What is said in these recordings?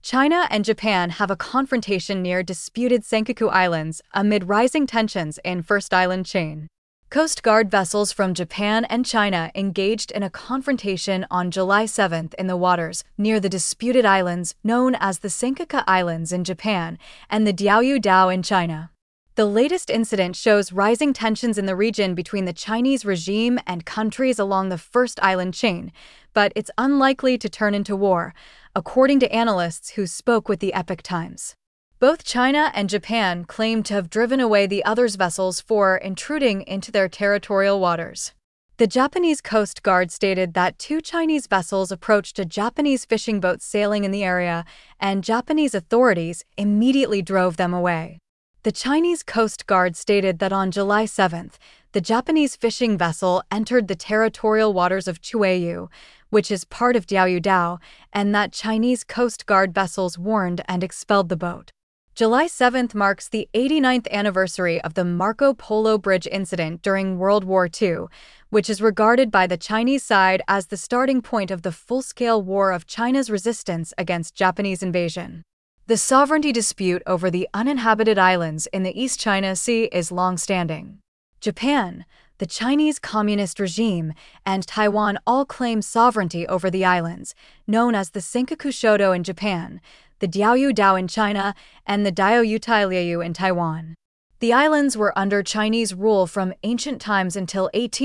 China and Japan have a confrontation near disputed Senkaku Islands amid rising tensions in First Island chain. Coast Guard vessels from Japan and China engaged in a confrontation on July 7th in the waters near the disputed islands known as the Senkaku Islands in Japan and the Diaoyu Dao in China. The latest incident shows rising tensions in the region between the Chinese regime and countries along the First Island chain, but it's unlikely to turn into war, according to analysts who spoke with the Epoch Times. Both China and Japan claim to have driven away the other's vessels for intruding into their territorial waters. The Japanese Coast Guard stated that 2 Chinese vessels approached a Japanese fishing boat sailing in the area, and Japanese authorities immediately drove them away. The Chinese Coast Guard stated that on July 7th, the Japanese fishing vessel entered the territorial waters of Chuayu, which is part of Diaoyu Dao, and that Chinese Coast Guard vessels warned and expelled the boat. July 7th marks the 89th anniversary of the Marco Polo Bridge incident during World War II, which is regarded by the Chinese side as the starting point of the full-scale war of China's resistance against Japanese invasion. The sovereignty dispute over the uninhabited islands in the East China Sea is long-standing. Japan, the Chinese Communist regime, and Taiwan all claim sovereignty over the islands, known as the Senkaku Shodo in Japan, the Diaoyu Dao in China, and the Diaoyutai-Liu in Taiwan. The islands were under Chinese rule from ancient times until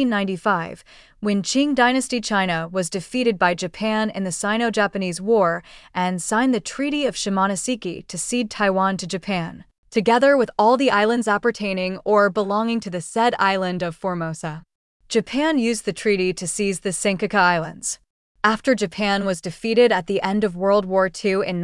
1895, when Qing dynasty China was defeated by Japan in the Sino-Japanese War and signed the Treaty of Shimonoseki to cede Taiwan to Japan, together with all the islands appertaining or belonging to the said island of Formosa. Japan used the treaty to seize the Senkaku Islands. After Japan was defeated at the end of World War II in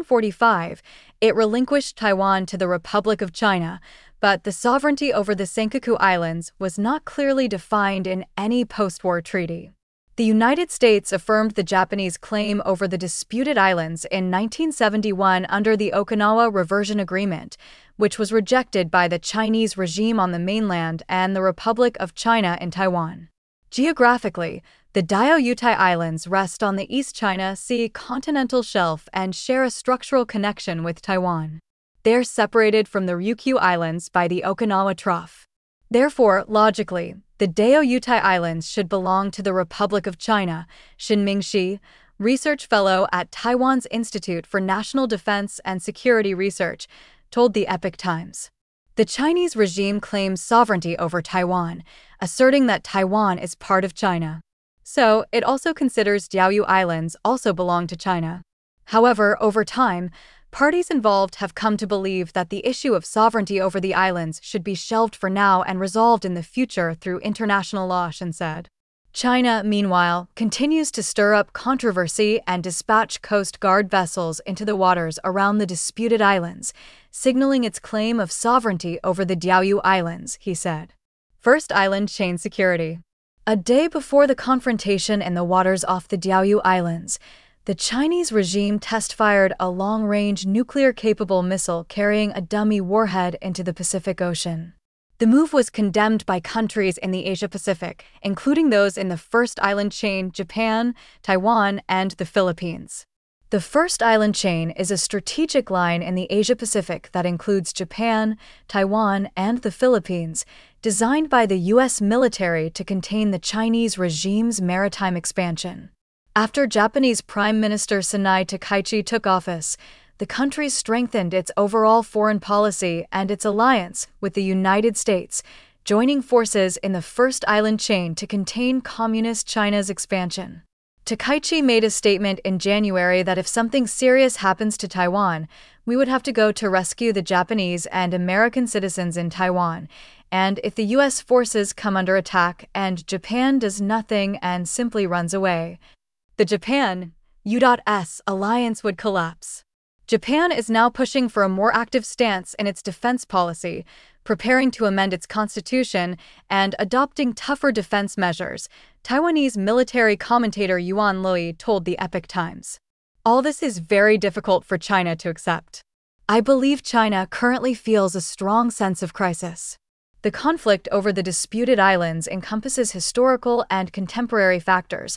1945, it relinquished Taiwan to the Republic of China, but the sovereignty over the Senkaku Islands was not clearly defined in any post-war treaty. The United States affirmed the Japanese claim over the disputed islands in 1971 under the Okinawa Reversion Agreement, which was rejected by the Chinese regime on the mainland and the Republic of China in Taiwan. Geographically, the Diaoyutai Islands rest on the East China Sea continental shelf and share a structural connection with Taiwan. They're separated from the Ryukyu Islands by the Okinawa Trough. Therefore, logically, the Diaoyutai Islands should belong to the Republic of China, Xin Mingxi, research fellow at Taiwan's Institute for National Defense and Security Research, told the Epoch Times. The Chinese regime claims sovereignty over Taiwan, asserting that Taiwan is part of China. So, it also considers Diaoyu Islands also belong to China. However, over time, parties involved have come to believe that the issue of sovereignty over the islands should be shelved for now and resolved in the future through international law, Shin said. China, meanwhile, continues to stir up controversy and dispatch Coast Guard vessels into the waters around the disputed islands, signaling its claim of sovereignty over the Diaoyu Islands, he said. First Island chain security. A day before the confrontation in the waters off the Diaoyu Islands, the Chinese regime test-fired a long-range nuclear-capable missile carrying a dummy warhead into the Pacific Ocean. The move was condemned by countries in the Asia-Pacific, including those in the First Island chain, Japan, Taiwan, and the Philippines. The First Island chain is a strategic line in the Asia-Pacific that includes Japan, Taiwan, and the Philippines, designed by the U.S. military to contain the Chinese regime's maritime expansion. After Japanese Prime Minister Sanai Takaichi took office, the country strengthened its overall foreign policy and its alliance with the United States, joining forces in the First Island chain to contain Communist China's expansion. Takaichi made a statement in January that if something serious happens to Taiwan, we would have to go to rescue the Japanese and American citizens in Taiwan, and if the U.S. forces come under attack and Japan does nothing and simply runs away, the Japan-U.S. alliance would collapse. Japan is now pushing for a more active stance in its defense policy, preparing to amend its constitution and adopting tougher defense measures, Taiwanese military commentator Yuan Lui told the Epoch Times. All this is very difficult for China to accept. I believe China currently feels a strong sense of crisis. The conflict over the disputed islands encompasses historical and contemporary factors,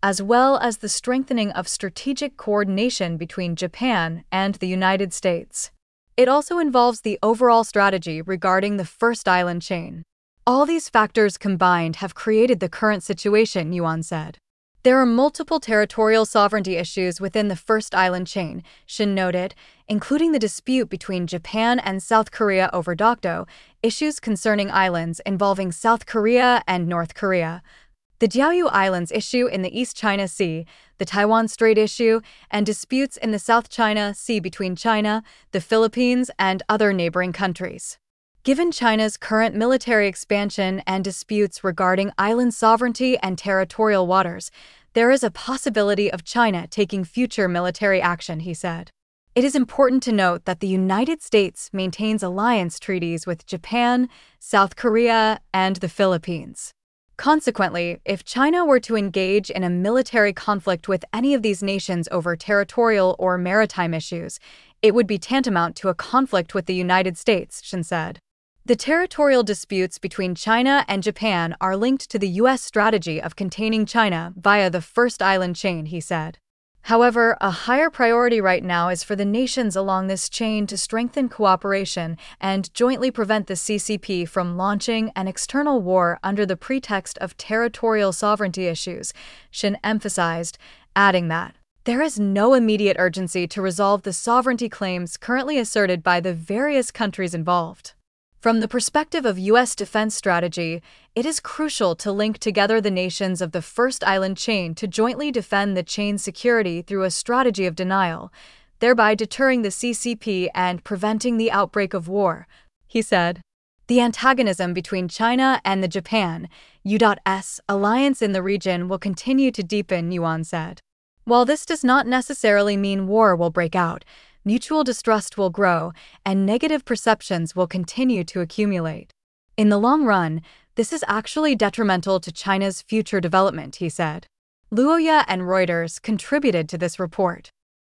as well as the strengthening of strategic coordination between Japan and the United States. It also involves the overall strategy regarding the First Island chain. All these factors combined have created the current situation, Yuan said. There are multiple territorial sovereignty issues within the First Island chain, Shin noted, including the dispute between Japan and South Korea over Dokdo, issues concerning islands involving South Korea and North Korea, the Diaoyu Islands issue in the East China Sea, the Taiwan Strait issue, and disputes in the South China Sea between China, the Philippines, and other neighboring countries. Given China's current military expansion and disputes regarding island sovereignty and territorial waters, there is a possibility of China taking future military action, he said. It is important to note that the United States maintains alliance treaties with Japan, South Korea, and the Philippines. Consequently, if China were to engage in a military conflict with any of these nations over territorial or maritime issues, it would be tantamount to a conflict with the United States, Shin said. The territorial disputes between China and Japan are linked to the U.S. strategy of containing China via the First Island chain, he said. However, a higher priority right now is for the nations along this chain to strengthen cooperation and jointly prevent the CCP from launching an external war under the pretext of territorial sovereignty issues, Shin emphasized, adding that there is no immediate urgency to resolve the sovereignty claims currently asserted by the various countries involved. From the perspective of U.S. defense strategy, it is crucial to link together the nations of the First Island chain to jointly defend the chain's security through a strategy of denial, thereby deterring the CCP and preventing the outbreak of war, he said. The antagonism between China and the Japan U.S. alliance in the region will continue to deepen, Yuan said. While this does not necessarily mean war will break out, mutual distrust will grow, and negative perceptions will continue to accumulate. In the long run, this is actually detrimental to China's future development, he said. Luoya and Reuters contributed to this report.